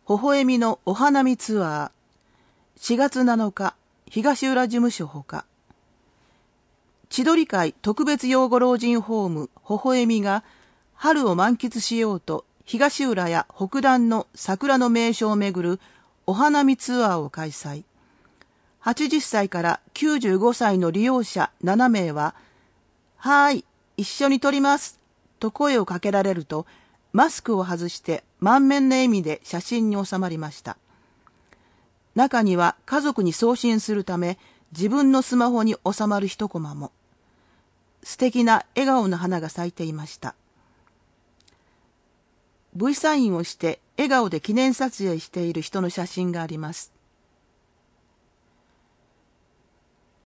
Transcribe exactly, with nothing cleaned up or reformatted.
微笑みのお花見ツアー。しがつなのか、東浦事務所ほか。千鳥会特別養護老人ホーム微笑みが春を満喫しようと東浦や北段の桜の名所を巡るお花見ツアーを開催。はちじゅっさいからきゅうじゅうごさいの利用者ななめいは、はーい、一緒に撮りますと声をかけられると、マスクを外して満面の笑みで写真に収まりました。中には家族に送信するため自分のスマホに収まる一コマも。素敵な笑顔の花が咲いていました。V サインをして笑顔で記念撮影している人の写真があります。